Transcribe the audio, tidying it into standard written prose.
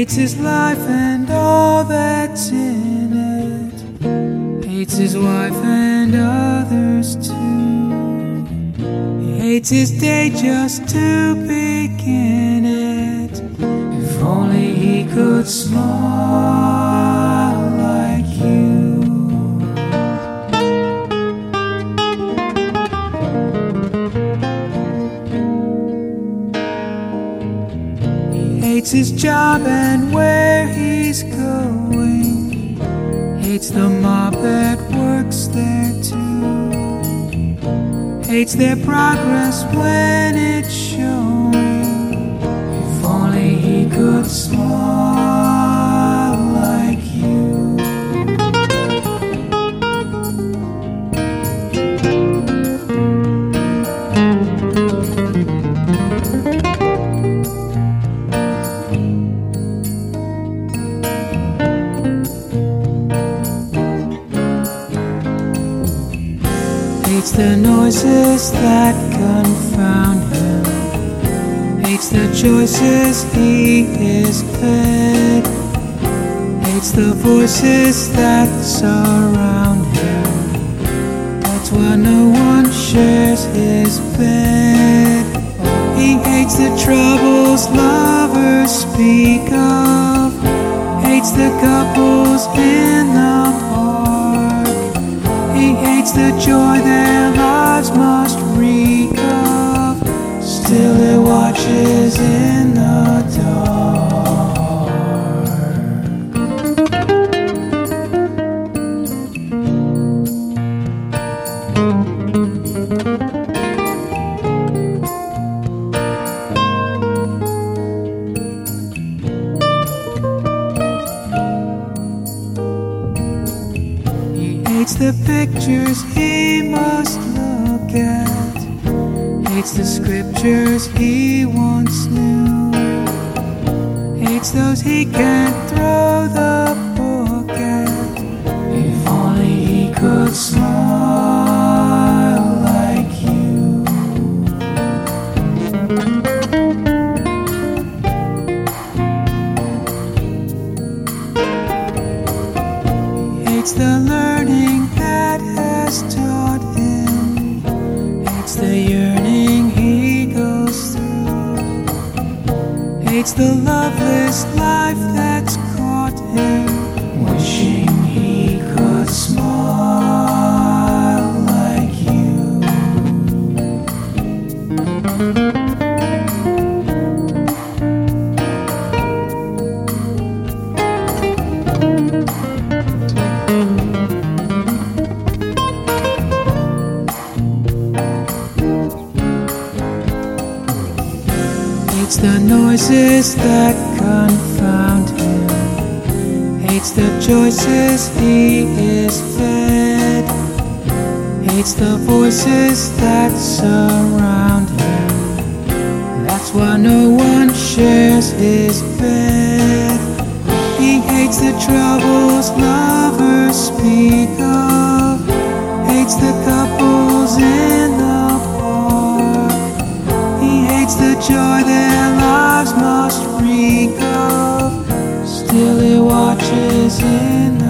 hates his life and all that's in it. Hates his wife and others too. He hates his day just to begin it. If only he could smile like you. Hates his job and where he's going. Hates the mob that works there too. Hates their progress when it's showing. If only he could smile like you. Hates the noises that confound him. Hates the choices he is fed. Hates the voices that surround him. That's why no one shares his bed. He hates the troubles lovers speak of. Hates the couples in the park. He hates the joy their lives must reek of. Still he watches in the dark. Hates the pictures he must look at. Hates the scriptures he once knew. Hates those he can't throw the book at. If only he could smile like you. Hates the learning that has taught him. Hates the yearning he goes through. Hates the loveless life that's caught him. Wishing he could smile like you. Hates the noises that confound him. Hates the choices he is fed. Hates the voices that surround him. That's why no one shares his bed. He hates the troubles lovers speak of. Hates the couples in the park. He hates the joy their lives must reek of. Still he watches in